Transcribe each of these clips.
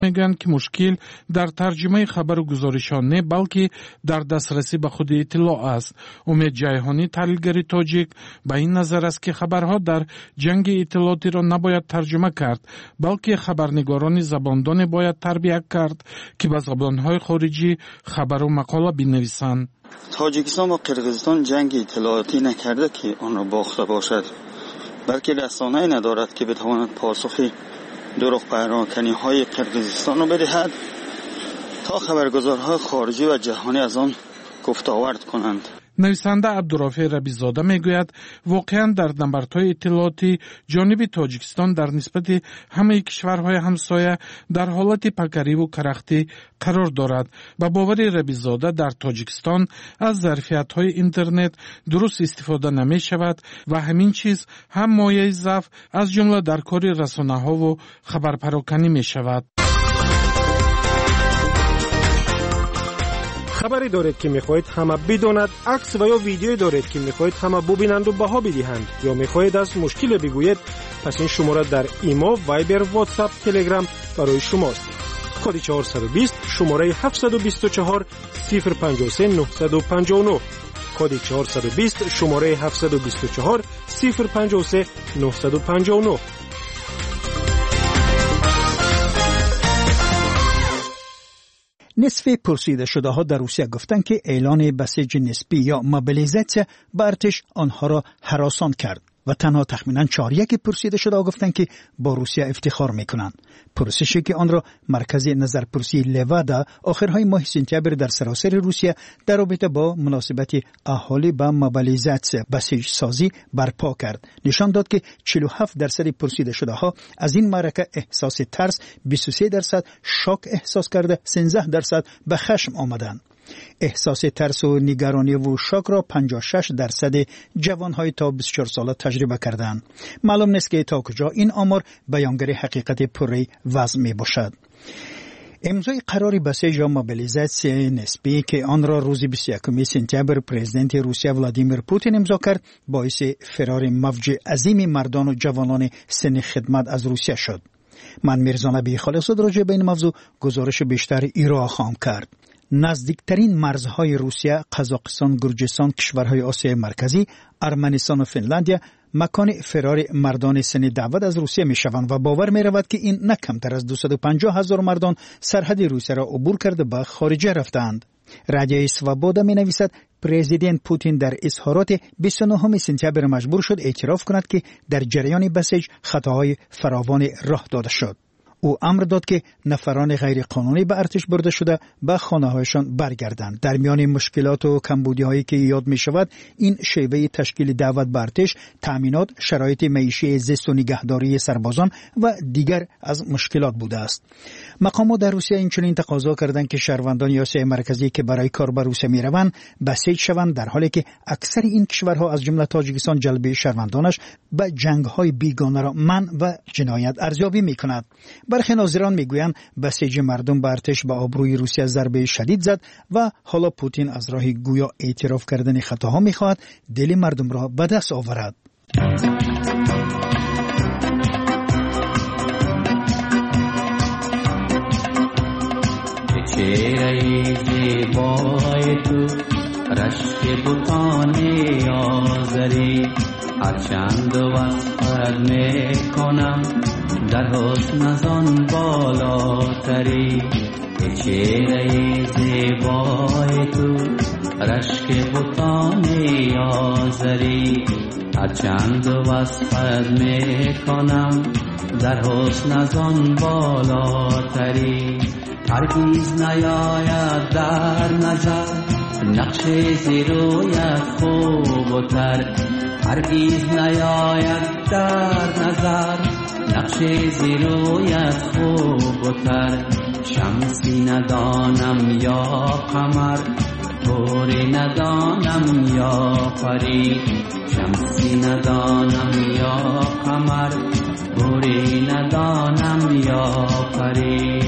میگن که مشکل در ترجمه خبر و گزارشان نه بلکه در دسترسی به خود اطلاع است. امید جیهانی تحلیلگر تاجیک به این نظر است که خبرها در جنگ اطلاعاتی را نباید ترجمه کرد بلکه خبرنگاران زباندان باید تربیت کرد که به زبانهای خارجی خبر و مقاله بنویسند. تاجیکستان با قرقیزستان جنگ اطلاعاتی نکرده که آن را باخته باشد، بلکه رسانه‌ای ندارد که بتواند پاسخی دروغ پراکنی های قرقیزستان را بدهد تا خبرگزارهای خارجی و جهانی از آن گفت‌وگوی کنند. نویسنده عبدالرافع ربیع‌زاده میگوید واقعا در نبردهای اطلاعاتی جانب تاجیکستان در نسبت همه کشورهای همسایه در حالت پکری و کرختی قرار دارد. با باور ربیع‌زاده در تاجیکستان از ظرفیت‌های اینترنت درست استفاده نمی شود و همین چیز هم مایه ضعف از جمله در کار رسانه‌ها و خبرپراکنی می شود. خبری دارید که میخواهید همه بداند، عکس و یا ویدیویی دارید که میخواهید همه ببینند و بها بدهند، یا میخواهید از مشکل بگویید، پس این شماره در ایمو، وایبر، واتساپ، تلگرام برای شماست. کد 420 شماره 724 053 959. کد 420 شماره 724 053 959. نصف پرسیده شده ها در روسیه گفتند که اعلان بسیج نسبی یا موبیلیزاسیون به ارتش آنها را هراسان کرد و تنها تخمیناً 4% پرسیده شده ها گفتند که با روسیه افتخار میکنند. پرسشی که آن را مرکز نظرپرسی لوادا آخرهای ماه سپتامبر در سراسر روسیه در رابطه با مناسبت اهالی با موبیلیزاسیون بسیج سازی برپا کرد نشان داد که 47% پرسیده شده ها از این معرکه احساس ترس، 23% شاک احساس کرده، 13% به خشم آمدند. احساس ترس و نگرانی و شاک را 56% جوانهای تا 24 ساله تجربه کردند. معلوم نیست که تا کجا این آمار بیانگر حقیقت پره وضع می باشد. امضای قرار بسیج یا موبیلیزاسیون نسبی که آن را روز 21 سپتامبر پرزیدنت روسیه ولادیمیر پوتین امضا کرد باعث فرار موج عظیم مردان و جوانان سن خدمت از روسیه شد. من میرزا نبی خالص راجع به این موضوع گزارش بیشتر ایران خواهم کرد. نزدیکترین مرزهای روسیه، قزاقستان، گرجستان، کشورهای آسیای مرکزی، ارمنستان و فنلاندیا مکان فرار مردان سن دعوت از روسیه می شوند و باور می رود که این نه کمتر از 250,000 مردان سرحد روسیه را عبور کرده به خارجه رفتند. رادیو سوابودا می نویسد پرزیدنت پوتین در اظهارات 29 سپتامبر مجبور شد اعتراف کند که در جریان بسیج خطاهای فراوان راه داده شد. او امر داد که نفران غیر قانونی به ارتش برده شده به خانه‌هایشان برگردند. در میان مشکلات و کمبودی‌هایی که یاد می شود این شیوه تشکیل دعوت به ارتش، تأمینات، شرایط معیشی زیست و نگهداری سربازان و دیگر از مشکلات بوده است. مقامات در روسیه اینچنین تقاضا کردند که شهروندان آسیای مرکزی که برای کار به روسیه می‌روند بسیج شوند، در حالی که اکثر این کشورها از جمله تاجیکستان جلب شهروندانش به جنگ‌های بیگانه را منع و جنایت ارزیابی می‌کند. برخی ناظران میگویند بسیج مردم به ارتش به آبروی روسیه ضربه شدید زد و حالا پوتین از راه گویا اعتراف کردن خطاها میخواهد دل مردم را به دست آورد. چهره زیبای تو رشک بوتان آذری هرچند وصفت میکنم در حسن از آن بالاتری. چهره زیبای تو رشک بوتان آذری هرچند وصفت میکنم در حسن از آن بالاتری. هرگز نیاید در نظر نقش زیرویت خوب و تر، هرگز نیاید در نظر نقش زیرویت خوب و تر. شمسی ندانم یا قمر، طوری ندانم یا پری. شمسی ندانم یا قمر، طوری ندانم یا پری.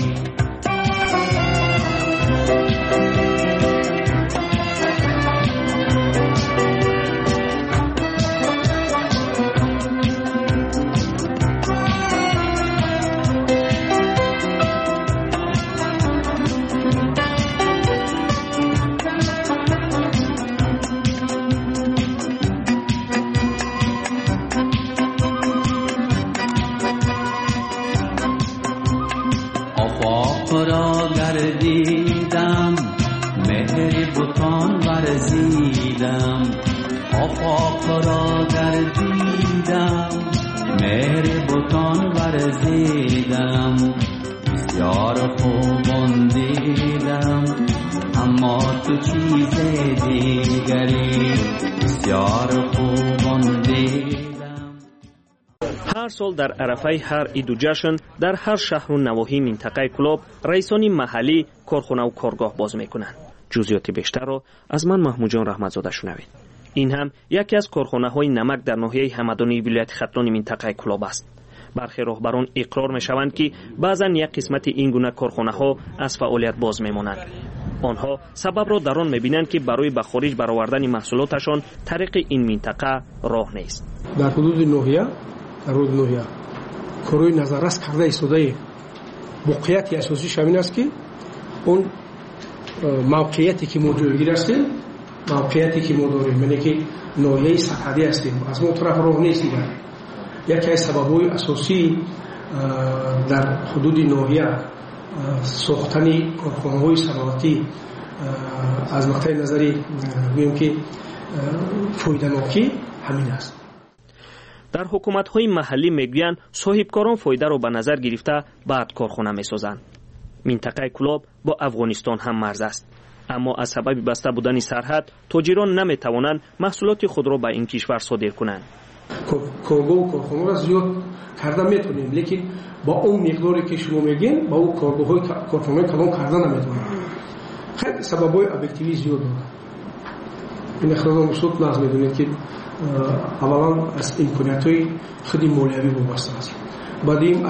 گردیدم مهر بتان ورزیدم آفاق را گردیدم مهر بتان ورزیدم بسیار خوبان دیدم اما تو چیز دیگری بسیار خوبان دیدم. هر سال در عرفه هر عید و جشن در هر شهر و نواحی منطقه کلوب رئیسان محلی کارخانه و کارگاه باز میکنند. جزئیات بیشتر را از من محمود جان رحمتزاده شنوید. این هم یکی از کارخانه‌های نمک در ناحیه همدانی ولایت ختلان منطقه کلوب است. برخی راهبران اقرار می‌شوند که بعضا یک قسمت این گونه کارخانه‌ها از فعالیت باز می‌مانند. آنها سبب را در آن می‌بینند که برای به خارج برآوردن محصولاتشان طریق این منطقه راه نیست. در حدود ناحیه کاروی نظررس کرده ایستاده موقعیت اساسی شامل است که اون موقعیتی که ما جلوگیر هستیم موقعیتی که ما داریم یعنی که ناحیه سرحدی هستیم از ما طرف راه نیست. یکی از سبب‌های اساسی در حدود ناحیه ساختن کارخانه‌های صنعتی از نقطه نظری میگم که فایده‌ناکی همین است. در حکومت‌های محلی میگویند صاحبکاران فایده را به نظر گرفته بعد کارخانه می‌سازند. منطقه کلوب با افغانستان هم مرز است، اما از سبب بسته بودن سرحد تاجران نمی‌توانند محصولات خود را به این کشور صادر کنند. کارگاه و کارخانه را زیاد کرده میتونیم لیکن با اون مقداری که شما میگین با اون کارگاه‌های کارخانه کلام کرده نمیتونیم. خیلی سبب‌های ابجکتیوی زیاد داره. این اخراج مسئول ناز میدونید که اولا از امکانیت‌های خیلی مالیوی وابسته است. بعدیم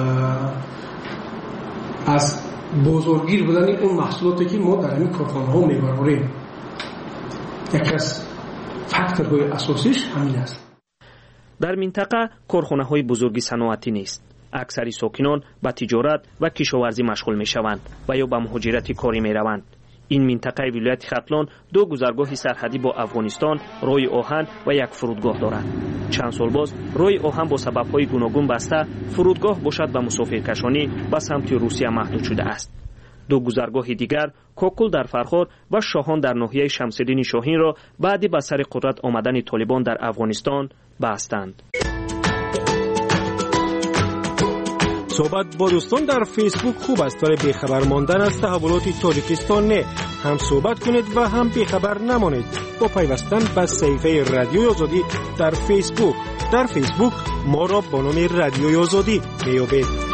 از بازارگیر بودن اون محصولاتی که ما در این کارخانه‌ها میبریم. یکی از فاکتورهای اساسیش همین است. در منطقه کارخانه‌های بزرگی صنعتی نیست. اکثر ساکنان به تجارت و کشاورزی مشغول می‌شوند و یا به مهاجرت کاری می‌روند. این منطقه ولایت ختلان دو گذرگاه سرحدی با افغانستان، راه آهن و یک فرودگاه دارد. چند سال باز راه آهن با سبب‌های گوناگون بسته، فرودگاه باشد به مسافرکشانی به سمت روسیه محدود شده است. دو گذرگاه دیگر کوکل در فرخار و شاهان در ناحیه شمس‌الدین شاهین را بعد به سر قدرت آمدن طالبان در افغانستان بستند. صحبت با دوستان در فیسبوک خوب است ولی بیخبر ماندن از تحولات تاجیکستان نه. هم صحبت کنید و هم بیخبر نمانید با پیوستن به صفحه رادیوی آزادی در فیسبوک. در فیسبوک ما را با نام رادیوی آزادی میابید.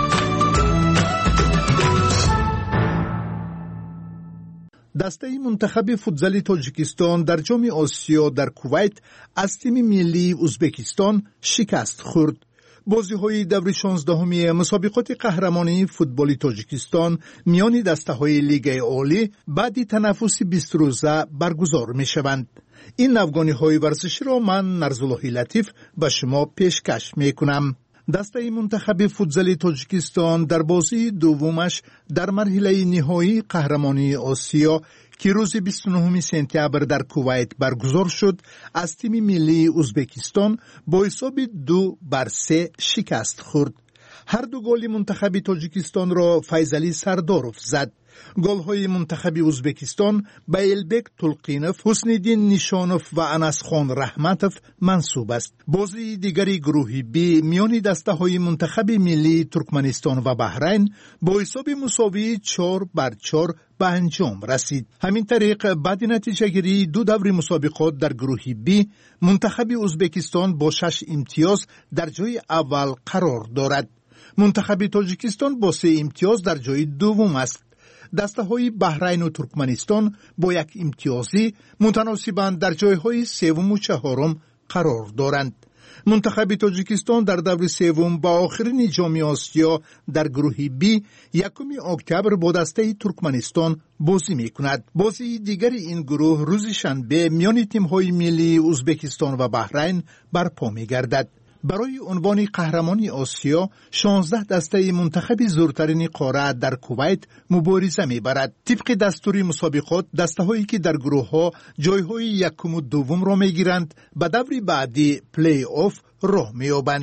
دسته منتخب فوتبال تاجیکستان در جام آسیا در کویت از تیم ملی ازبکستان شکست خورد. بازی‌های دور 16 مسابقات قهرمانی فوتبال تاجیکستان میان دسته‌های لیگ عالی بعد تنفس 20 روزه برگزار می‌شوند. این افغانی‌های ورزشی را من نرزالله لطیف به شما پیشکش می‌کنم. دسته منتخب فوتبال تاجیکستان در بازی دومش در مرحله نهایی قهرمانی آسیا که روز 29 سپتامبر در کویت برگزار شد از تیم ملی ازبکستان با حساب 2-3 شکست خورد. هر دو گل منتخب تاجیکستان را فیضعلی سرداروف زد. گل‌های منتخب ازبکستان به البک تلقینوف، حسن‌الدین نیشانوف و انسخان رحمتوف منسوب است. بازی دیگری گروه بی میان دسته‌های منتخب ملی ترکمنستان و بحرین با حساب مساوی 4-4 به انجام رسید. همین طریق بعد نتیجه گیری دو دور مسابقات در گروه بی منتخب ازبکستان با 6 امتیاز در جای اول قرار دارد. منتخب تاجیکستان با 3 امتیاز در جای دوم است. دسته‌های بحرین و ترکمنستان با 1 امتیازی متناسباً در جای‌های سوم و چهارم قرار دارند. منتخب تاجیکستان در دور سوم با آخرین جام آسیا در گروه بی 1 اکتبر با دسته ترکمنستان بازی می‌کند. بازی دیگری این گروه روز شنبه میان تیم‌های ملی ازبکستان و بحرین برپا می‌گردد. برای عنوان قهرمانی آسیا 16 دسته منتخب زورترین قاره در کویت مبارزه می‌برد. طبق دستور مسابقات دسته‌هایی که در گروه‌ها جای‌های یکم و دوم را می‌گیرند به دور بعدی پلی آف راه می‌یابند.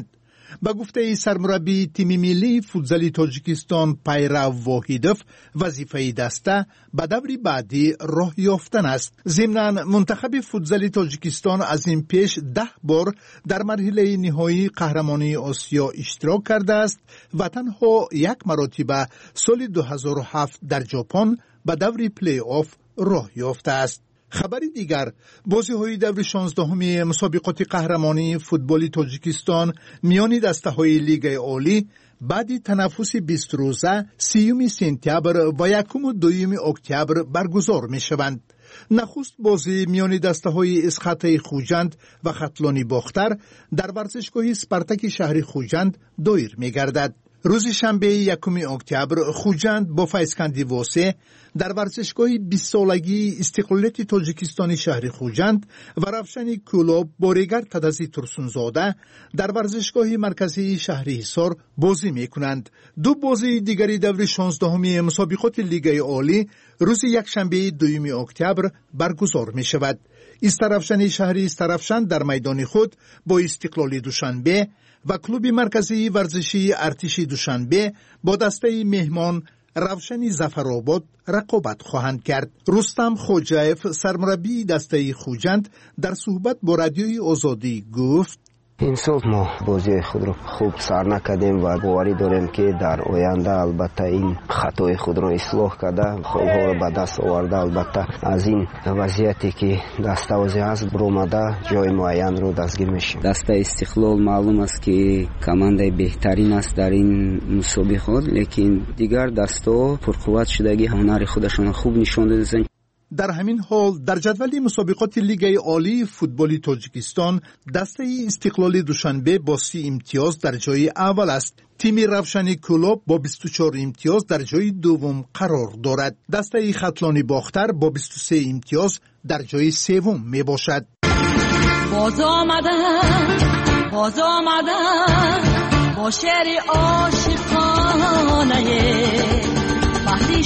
به گفته سرمربی تیم ملی فوتزالی تاجیکستان پیرو واحدوف، وظیفه دسته به دور بعدی راه یافتن است. ضمناً منتخب فوتزالی تاجیکستان از این پیش 10 بار در مرحله نهایی قهرمانی آسیا اشتراک کرده است و تنها یک مرتبه سال 2007 در ژاپن به دور پلی آف راه یافته است. خبری دیگر، بازی‌های دور 16 مسابقات قهرمانی فوتبال تاجیکستان میان دسته‌های لیگ عالی بعد تنفس 20 روزه 30 سپتامبر و 1 و 2 اکتبر برگزار می‌شوند. نخست بازی میان دسته‌های اسخط خوجند و خطلانی باختر در ورزشگاه سپارتاک شهر خوجند دایر می‌گردد. روز شنبه 1 اکتبر خوجند با فیضکندی واسه در ورزشگاه 20 سالگی استقلالیت تاجیکستان شهر خوجند و روشن کلوب با ریگر تدزی ترسونزاده در ورزشگاه مرکزی شهر حصار بازی میکنند. دو بازی دیگری دور 16 مسابقات لیگ عالی روز یک شنبه 2 اکتبر برگزار می شود. استرافشن شهری استرافشن در میدان خود با استقلالی دوشنبه و کلوب مرکزی ورزشی ارتش دوشنبه با دسته مهمان روشن ظفرآباد رقابت خواهند کرد. رستم خوجایف سرمربی دسته خوجند در صحبت با رادیوی آزادی گفت: این سال ما بازی خود را خوب سر نکردیم و باوری داریم که در آینده البته این خطای خود را اصلاح کرده گل‌ها را به دست آورده، البته از این وضعیتی که دستاویزی هست برآمده جای معین رو دستگیر میشیم. دسته استقلال معلوم است که کمانده بهترین است در این مسابقات، لیکن دیگر دستا پرقوت شدگی هنر خودشان خوب نشان دادند. در همین حال در جدول مسابقات لیگ عالی فوتبال تاجیکستان دسته استقلال دوشنبه با 30 امتیاز در جای اول است. تیم روشن کلوب با 24 امتیاز در جای دوم قرار دارد. دسته خطلانی باختر با 23 امتیاز در جای سوم می باشد. باز آمدن با شعر عاشقانه بحری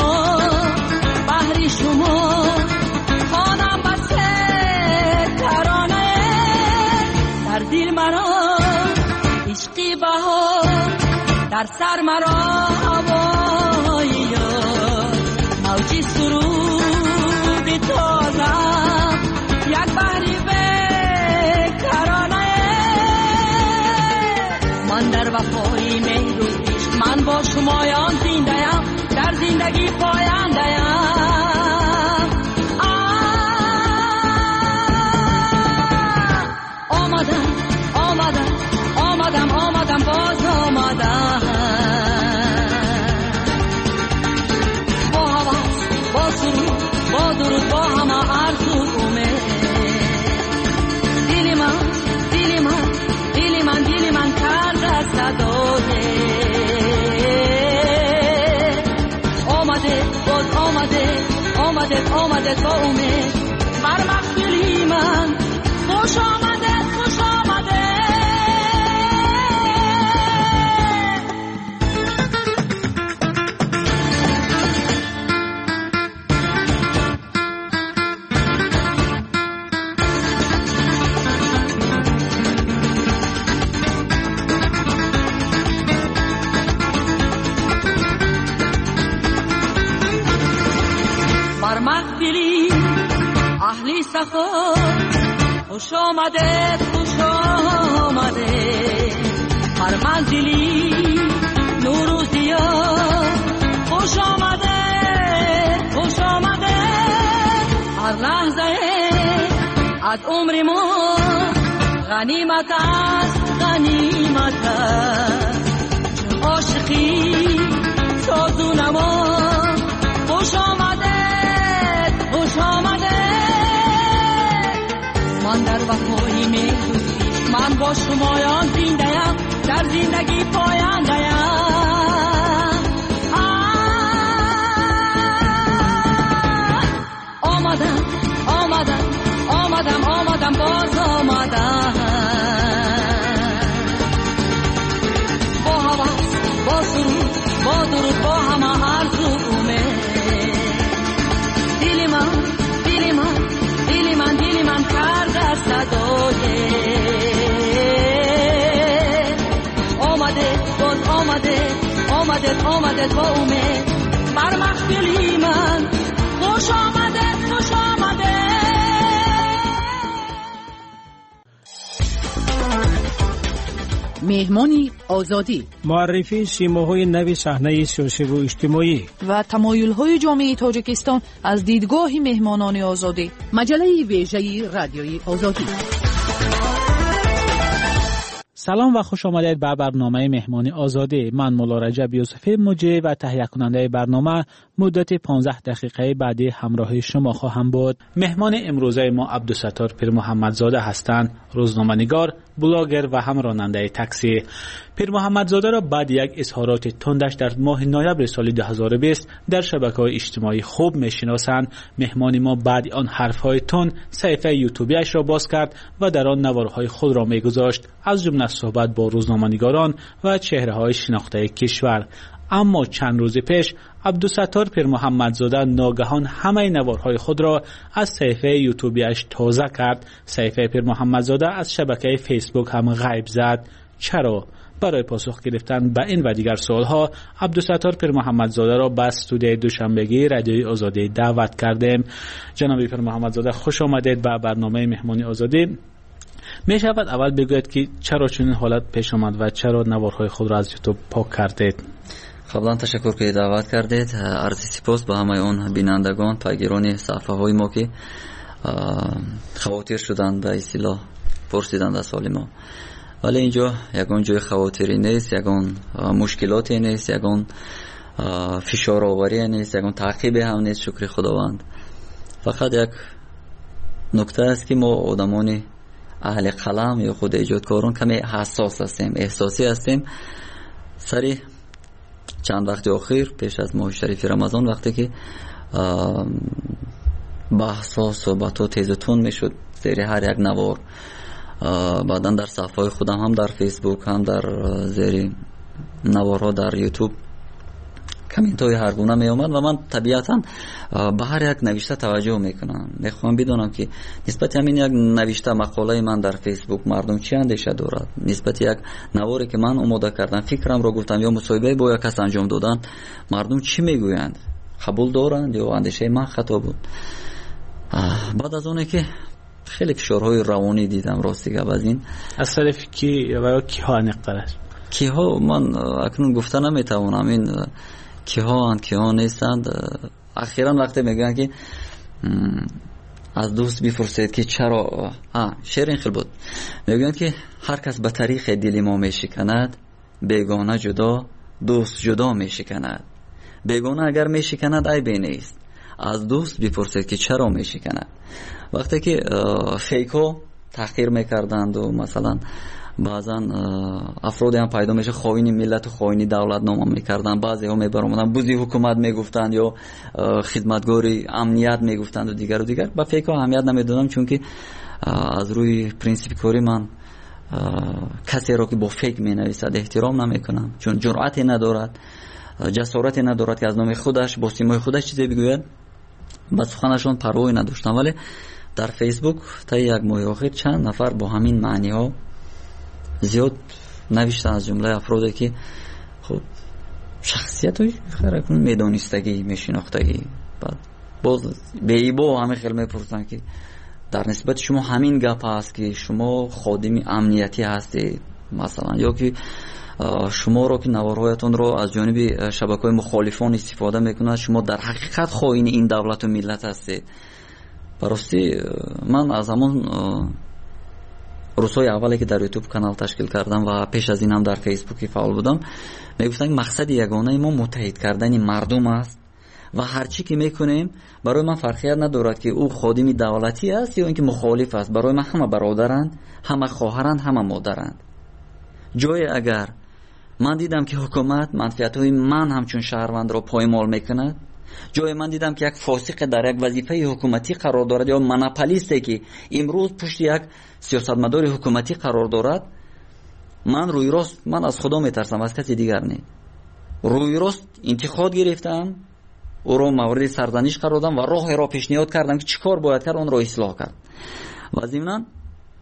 شما خانم بسته ترانه در دل مرا عشقی بهار در سر مرا هوایی یار موجی سرود تازه یک بحری بیکرانه من در وفای مهر و عشق من با شمایان زنده‌ام در زندگی پاینده‌ام آمدم باز آمدم با حواس با سرود با درود با همه آرزو امید دل من کرده صدای آمده با امید بر مقبلی من خوش آمده بر مقبلی اهلی سفر خوش آمده هر منزلی نور و ضیا خوش آمده هر لحظه از عمر ما غنیمت است چون عاشقی ساز و نما خوش آمده من در وفای می‌کوشم من با شمایان زنده‌ام در زندگی پاینده‌ام آمدم باز آمدم با حواس با سرود با درود با همه آرزو امید دل من کرده صدای آمده تو امید بر محفلی من خوش آمده خوش آمده. مهمانی آزادی، معرفی سیماهای نوی صحنه سیاسی و اجتماعی و تمایل‌های جامعه تاجیکستان از دیدگاه مهمانان آزادی. مجله ویژه رادیوی آزادی. سلام و خوش آمدید به برنامه مهمانی آزادی. من مولا رجب یوسفی مجری و تهیه کننده برنامه مدت 15 دقیقه بعدی همراه شما خواهم بود. مهمان امروزه ما عبدالستار پیر محمدزاده هستند، روزنامه‌نگار، بلاگر و هم راننده تاکسی. پیر محمدزاده را بعد یک اظهارات تندش در ماه نوامبر سال 2020 در شبکه‌های اجتماعی خوب می‌شناسند. مهمان ما بعد آن حرف‌های تند صفحه یوتیوبیش را باز کرد و در آن نوارهای خود را می‌گذاشت، از جمله صحبت با روزنامه‌نگاران و چهره‌های شناخته کشور. اما چند روز پیش عبدالستار پیر محمدزاده ناگهان همه نوارهای خود را از صفحه یوتیوبیش تازه کرد. صفحه پیر محمدزاده از شبکه فیسبوک هم غیب زد. چرا؟ برای پاسخ گرفتن به این و دیگر سوالها عبدالستار پیر محمدزاده را به استودیوی دوشنبگی رادیوی آزادی دعوت کردیم. جناب پیر محمدزاده خوش آمدید به برنامه مهمانی آزادی. می شود اول بگوید که چرا چنین حالت پیش آمد و چرا نوارهای خود را از یوتیوب پاک کردید؟ قبلا تشکر که دعوت کردید. عرض سپاس به همه اون بینندگان پیگیران صفحه های ما که خواطر شدند به اصطلاح پرسیدند از حال ما. ولی اینجا یگان جای خواطری نیست، یگان مشکلاتی نیست، یگان فشار آوری نیست، یگان تعقیب هم نیست. شکر خداوند. فقط یک نکته است که ما آدمان اهل قلم یا خود ایجادکاران کمی حساس هستیم، احساسی هستیم. سری چند وقت اخیر پیش از ماه شریف رمضان وقتی که بحث ها صحبت ها تیز و تند میشد زیر هر یک نوار، بعدا در صفحه خودم هم در فیسبوک هم در زیر نوارها در یوتیوب کامنت های هر گونه می آمد و من طبیعتا به هر یک نوشته توجه میکنم. میخوام بدونم که نسبت همین یک نوشته مقاله من در فیسبوک مردم چی اندیشه دارد، نسبت یک نواری که من آماده کردم فکرم را گفتم یا مصاحبه با یک کس انجام دادن مردم چی میگویند، قبول دارند یا اندیشه من خطا بود. بعد از اونه که خیلی فشارهای روانی دیدم راستی گپ از این از طرف کی و کی ها نقطه کی ها من اکنون گفتن نمیتوانم این کی ها نیستند. اخیراً وقتی میگن که از دوست بپرسید که چرا شعر این خیلی بود، میگن که هر کس به طریق دل ما میشکند، بیگانه جدا دوست جدا میشکند. بیگانه اگر میشکند عیبی نیست، از دوست بپرسید که چرا میشکند. وقتی که فیکو تحقیر میکردند و مثلا بعضا افرادی هم پیدا میشه خائن ملت و خائن دولت نام میکردن، بعضی ها میبرامدن بوزی حکومت میگفتند یا خدمتگاری امنیت میگفتند و دیگر با فیک ها اهمیت نمیدادم، چون که از روی پرینسیپ کاری من کسی را که با فیک مینویسد احترام نمیکنم، چون جرأتی ندارد، جسارتی ندارد که از نام خودش با سیمای خودش چیزی بگوید. با سخنشون پروایی نداشتم. ولی در فیسبوک تا یک ماه اخیر چند نفر با همین معنی ها زیاد نوشتن، از جمله افرادی که خب شخصیت های خیلی میدانستگی میشناختگی، بعد باز به ایبا همه خیلی میپرسن که در نسبت شما همین گپ هست که شما خادم امنیتی هستید مثلا، یا که شما رو که نوارهایتون رو از جانب شبکه‌های مخالفان استفاده میکنند شما در حقیقت خائن این دولت و ملت هستید. براستی من از همون روزهای اولی که در یوتیوب کانال تشکیل کردم و پیش از این هم در فیسبوک فعال بودم میگفتن مقصد یگانه ما متحد کردن مردم است و هرچی که میکنیم برای من فرقیت ندارد که او خادم دولتی است یا اینکه مخالف است. برای من همه برادرند، همه خواهرند، همه مادرند. جای اگر من دیدم که حکومت منفعت‌های من همچون شهروند را پایمال میکند، جای من دیدم که یک فاسق در یک وظیفه حکومتی قرار دارد یا مناپولیستی که امروز پشت یک سیاستمدار حکومتی قرار دارد، من روی راست من از خدا میترسم، از کسی دیگر نه. روی راست انتقاد گرفتم، او را مورد سرزنش قرار دادم و راه را پیشنهاد کردم که چیکار باید کرد اون را اصلاح کرد. و ضمناً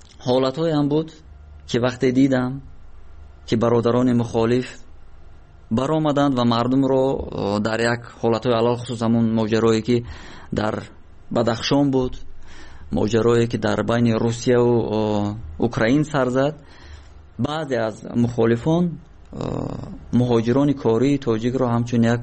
حالت‌های هم بود که وقتی دیدم که برادران مخالف баромаданд ва мардумро дар як ҳолатҳои алал хусус ҳамон моҷарое ки дар Бадахшон буд, моҷарое ки дар байни Русияву Украин сар зад, баъзе аз мухолифон муҳоҷирони кории тоҷикро ҳамчун як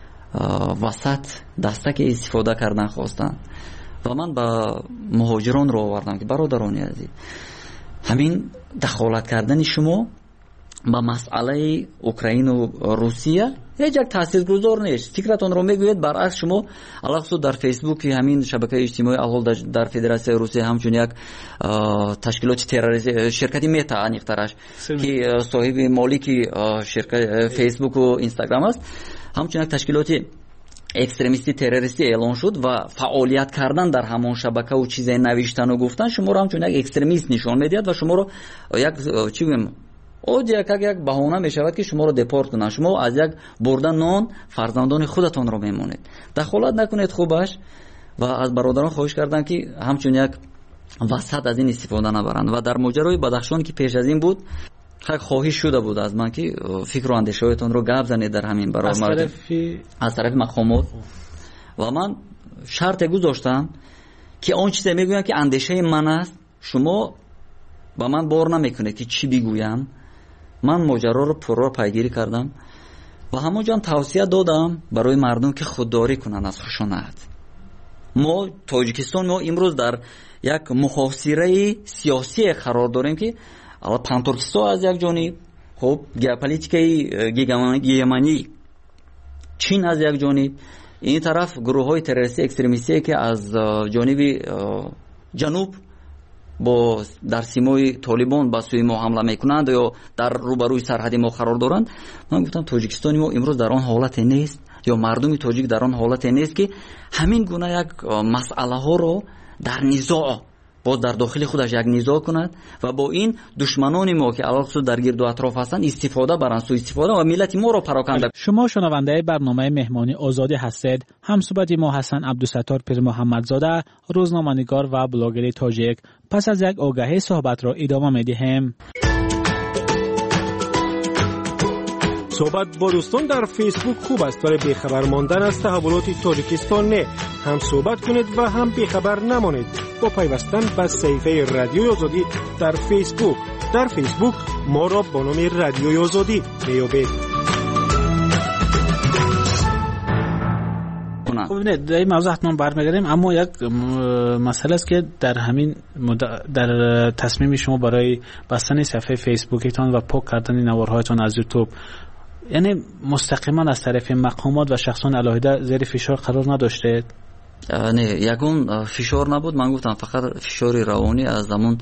васат дастаке истифода кардан хостанд. ва ман ба муҳоҷиронро овардам ки бародарони азиз, ҳамин дахолат кардани шумо ба масъалаи Украину Русия ҳеҷ як таъсиргузор нест. фикратонро мегӯед баръакс шумо алахсуд дар фейсбуки ҳамин шабакаи иҷтимоӣ аҳол дар Федератсияи Русия ҳамчун як ташкилоти террорист ширкати Мета аниқтараш ки соҳиби молики фейсбуку Инстаграм аст, ҳамчун як ташкилоти экстремисти террористӣ эълон шуд ва фаъолият кардан дар ҳамон шабакаву чизе навиштану гуфтан шуморо ҳамчун як экстремист нишон медиҳад ва шуморо як чӣ гӯем одия як баҳона мешавад ки шуморо депорт кунанд. шумо аз як бурда нон фарзандони худатонро мемонед. дахолат накунед хубаш ва аз бародарон хоҳиш кардам ки ҳамчун як васат аз ин истифода набаранд. ва дар моҷарои Бадахшон ки пеш аз ин буд, хоҳиш шуда буд аз ман ки фикру андешаҳоятонро гап занед дар ҳамин барои аз тарафи мақомот. ва ман шарте гузоштам ки он чизе мегӯям ки андешаи ман аст, шумо ба ман бор намекунед ки чӣ бигӯям. ман моҷароро пурра пайгирӣ кардам ва ҳамон ҷоам тавсия додам барои мардум ки худдорӣ кунанд аз хушонат. мо Тоҷикистон мо имрӯз дар як муҳосираи сиёсие қарор дорем ки Пантуркистон аз як ҷониб, хуб геополитикаи гегемонӣ Чин аз як ҷониб, ин тараф гурӯҳҳои террористӣ экстремистие ки аз ҷониби ҷануб бо дар симои Толибон ба сӯи мо ҳамла мекунанд ё дар рӯбарӯи сарҳади мо қарор доранд. ман гуфтам Тоҷикистони мо имрӯз дар он ҳолате нест ё мардуми тоҷик дар он ҳолате нест ки ҳамин гуна як масъалаҳоро дар низоъ боз дар дохили худаш як низоъ кунад ва бо ин душманони мо ки алахсуд дар гирду атроф ҳастанд истифода баранд, суистифода ва миллати моро пароканда. шумо шунавандаи барномаи меҳмони озодӣ ҳастед. ҳамсӯҳбати мо ҳасан Абдусаттор Пирмуҳаммадзода, рӯзноманигор ва блогери тоҷик. пас аз як огаҳӣ суҳбатро идома медиҳем. صحبت با دوستان در فیسبوک خوب است ولی بیخبر ماندن از تحولات تاجیکستان نه. هم صحبت کنید و هم بیخبر نمانید با پیوستن به صفحه رادیوی آزادی در فیسبوک. در فیسبوک ما را با نام رادیوی آزادی میابید. خب نه در این موضوع حتما برمیگردیم، اما یک مسئله است که در همین در تصمیم شما برای بستن صفحه فیسبوکتان و پاک کردن نوارهایتان از یوتیوب، یعنی مستقیما از طرف مقامات و شخصان علاهده زیر فشار قرار نداشتید؟ نه، یگون فشار نبود. من گفتم فقط فشار روانی از همون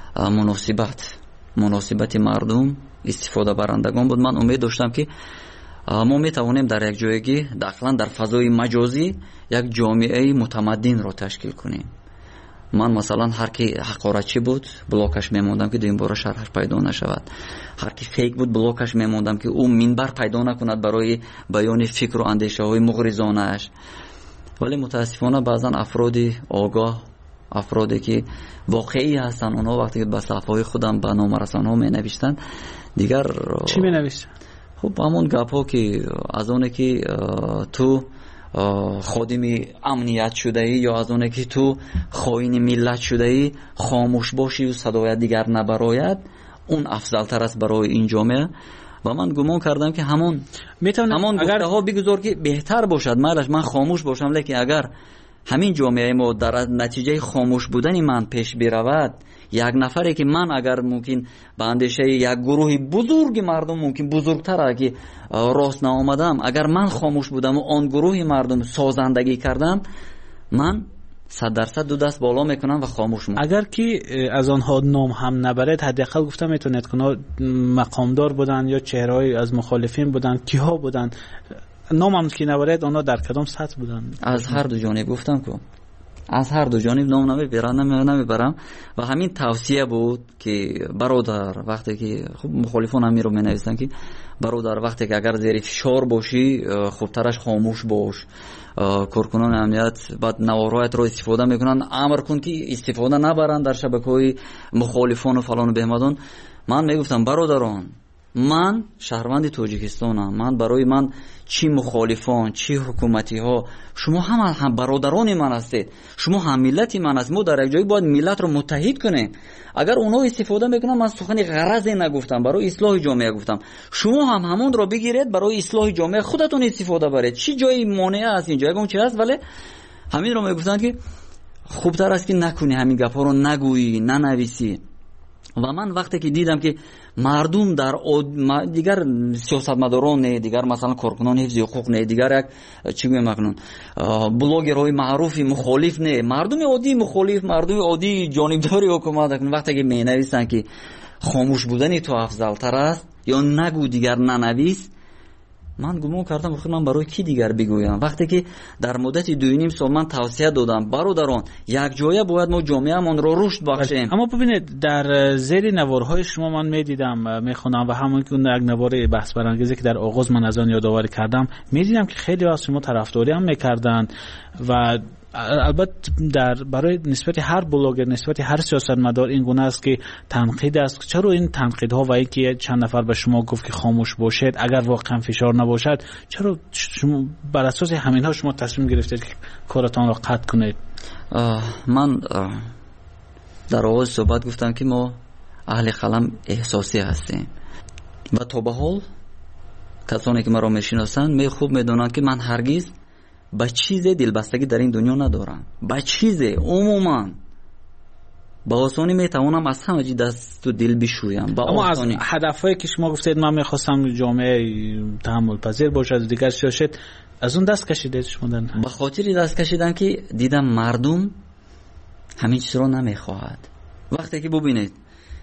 مناسبت مردم، استفاده برندگان بود. من امید داشتم که ما میتوانیم در یک جایگی داخلا در فضای مجازی یک جامعه متمدن رو تشکیل کنیم. من مثلا هر کی حقارتچی بود بلاکش میموندم که دویم بار شرحش پیدا نشود. هر کی فیک بود بلاکش میموندم که او منبر پیدا نکند برای بیان فکر و اندیشه های مغرضانه اش. ولی متاسفانه بعضا افرادی آگاه، افرادی که واقعی هستن، اونها وقتی که به صفحه خودم به نامرسان ها می نوشتن دیگر چی می نوشتن؟ خب همون گپ ها که از اونه که تو خادم امنیت شده ای یا از اونه که تو خائن ملت شده ای خاموش باشی و صدایت دیگر نبراید، اون افضل تر است برای این جامعه. و من گمان کردم که همون گفته ها بگذار که بهتر باشد. من خاموش باشم، لیکن اگر همین جامعه ما در نتیجه خاموش بودن من پیش برود، یک نفری که من اگر ممکن به اندیشه یک گروه بزرگ مردم ممکن بزرگتر اگه راست نآمدم، اگر من خاموش بودم و آن گروه مردم سازندگی کردم، من 100% دو دست بالا میکنم و خاموش میکنم. اگر که از آنها نام هم نبرد، حداقل گفتم میتونید که مقامدار بودن یا چهره‌ای از مخالفین بودن، کیها بودن، نام هم که نبرد آنها در کدام سطح بودن؟ از هر دو جانب گفتم که از هر دو جانب نام نمیبرم و همین توصیه بود که برادر وقتی که خب مخالفان هم می رو می نویسن که برادر وقتی که اگر زیر فشار باشی خوبترش خاموش باش. کارکنان امنیت بعد نوارهایت رو استفاده میکنن، امر کن که استفاده نبرن در شبکه‌های مخالفان و فلان و بهمدان. من میگفتم برادران من شهروند تاجیکستانم. من برای من چی مخالفان چی حکومتی ها، شما هم برادران من هستید، شما هم ملت من هستید. ما در یک جایی باید ملت رو متحد کنیم. اگر اونا استفاده میکنن، من سخن غرضی نگفتم، برای اصلاح جامعه گفتم. شما هم همون رو بگیرید برای اصلاح جامعه خودتون استفاده برید. چی جایی مانع است اینجا؟ اون چی هست؟ ولی همین رو میگفتن که خوبتر است که نکنی، همین گپا رو نگویی، ننویسی. و من وقتی که دیدم که مردم در دیگر سیاستمداران نه، دیگر مثلا کارکنان حفظ حقوق نه، دیگر یک چی میگم مکنون بلاگرهای معروفی مخالف نه، مردم عادی مخالف، مردم عادی جانبداری حکومت، وقتی که مینویسن که خاموش بودن تو افضل تر است یا نگو دیگر ننویس، من گمان کردم خود من برای کی دیگر بگویم؟ وقتی که در مدت 2.5 سال من توصیه دادم برادران یک جایه باید ما جامعه‌مان رو رشد بخشیم. اما ببینید در زیر نوارهای شما من میدیدم میخونم و همون که یک نوار بحث برانگیزی که در آغاز من از آن یادآوری کردم، میدیدم که خیلی از شما طرفداری هم میکردن و البته برای نسبت هر بلاگر، نسبت هر سیاستمدار این گونه است که تنقید است. چرا این تنقیدها و اینکه چند نفر به شما گفت که خاموش باشید اگر واقعا فشار نباشد، چرا شما بر اساس همینها شما تصمیم گرفتید که کارتان را قطع کنید؟ من در آغاز صحبت گفتم که ما اهل قلم احساسی هستیم و تا به حال کسانی که ما را میشناسند خوب میدونند که من هرگز با چیز دلبستگی در این دنیا ندارم. با چیز عموما با آسانی میتوانم از همه چی دست و دل بشویم. اما از هدفهایی که شما گفتید من میخواستم جامعه تحمل پذیر باشد و دیگر سیاست، از اون دست کشیدید شما؟ به خاطر دست کشیدن که دیدم مردم همین چیز رو نمیخواهد. وقتی که ببینید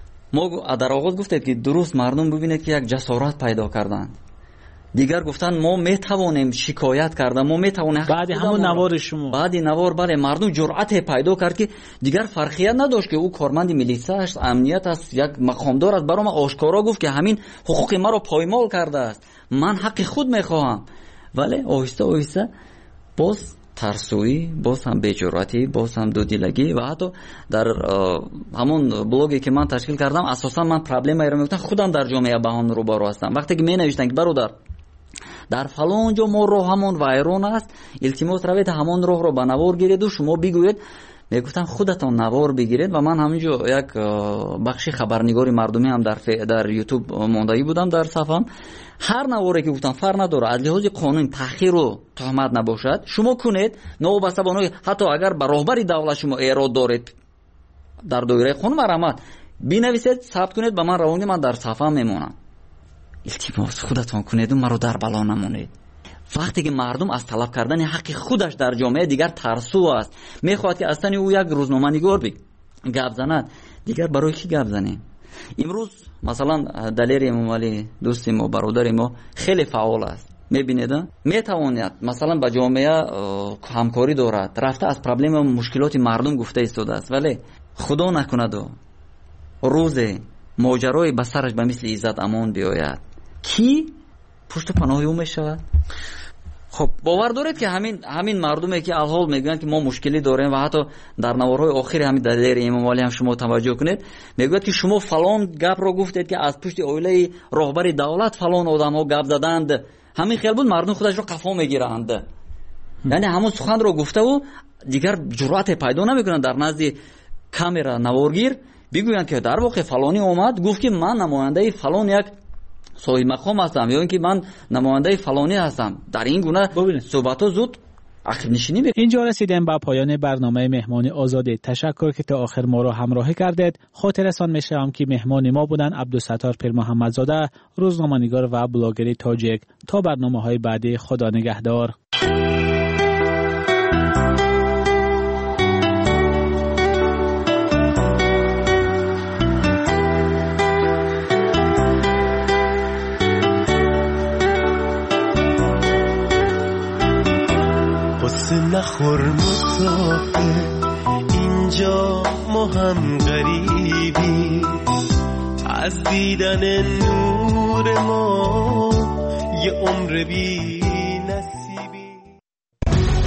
ما در آغاز گفتید که درست مردم ببینید که یک جسارت پیدا کردند، دیگر گفتن ما میتوانیم شکایت کردن، ما میتوانیم بعد همون نوار شما، بعد نوار بله مردم جرأت پیدا کرد که دیگر فرقیت نداشت که او کارمند میلیسا است، امنیت است، یک مقامدار است، برام آشکارا گفت که همین حقوق ما رو پایمال کرده است، من حق خود میخواهم. ولی آهسته آهسته باز ترسویی، باز هم بی‌جرأتی، باز هم دودیلگی و حتی در همون بلوگی که من تشکیل کردم اساسا من پرابلمی رو میگفتم خودم در جامعه بهان رو بارو هستم. وقتی که می نوشتن که برادر در فلان جا ما راه همون وایرون است، التماس روید همون راه رو به نوار گیرید و شما بگوید، میگفتم خودتان نوار بگیرید. و من همینجا یک بخشی خبرنگاری مردمی هم در یوتیوب ماندگی بودم در صفحم. هر نواری که گفتم فرق نداره، از لحاظ قانون تأخیر و تهمت نباشد شما کنید، نوبسته بانوی حتی اگر به راهبری دولت شما ایراد دارید در دایره قانون مرامت بنویسید، ثبت کنید، به من روانگی، من در صفحه میمونم. التماس خودتان کنید و مرا در بلا نمونید. وقتی که مردم از طلب کردن حق خودش در جامعه دیگر ترسو است، میخواد که اصلا او یک روزنامه نگار گپ زند، دیگر برای کی گپ زنیم؟ امروز مثلا دلیر امام علی دوست ما، برادر ما خیلی فعال است، میبینید میتواند مثلا با جامعه همکاری دارد، رفته از پرابلم و مشکلات مردم گفته ایستاده است، ولی خدا نکند و روز ماجرای به سرش به مثل عزت امان بیاید، کی پشت پناه او میشود؟ خب باور دارید که همین مردمی که الحال میگن که ما مشکلی داریم و حتی در نوارهای آخر همین دلیر امام علی هم شما توجه کنید میگوید که شما فلان گپ رو گفتید که از پشت اویله راهبر دولت فلان آدم ها گپ زدند، همین خیال بود مردم خودش رو قفا میگیرند. یعنی همون سخن رو گفته و دیگر جرأت پیدا نمیکنن در نزد کامera نوارگیر بگویند که در واقع فلانی اومد گفت که من نماینده فلان یک صاحب مقام هستم یا اینکه من نماینده فلانی هستم. در این گونه صحبت‌ها زود عقب نشینی می‌کنه. اینجا رسیدیم به پایان برنامه مهمانی آزاده. تشکر که تا آخر ما را همراهی کردید. خاطرتان می‌شم که مهمان ما بودن عبدالستار پیر محمدزاده، روزنامه‌نگار و بلاگر تاجیک. تا برنامه‌های بعدی، خدا نگهدار. نخور مسافر اینجا ما هم غریبی، از دیدن نور ما یه عمر بی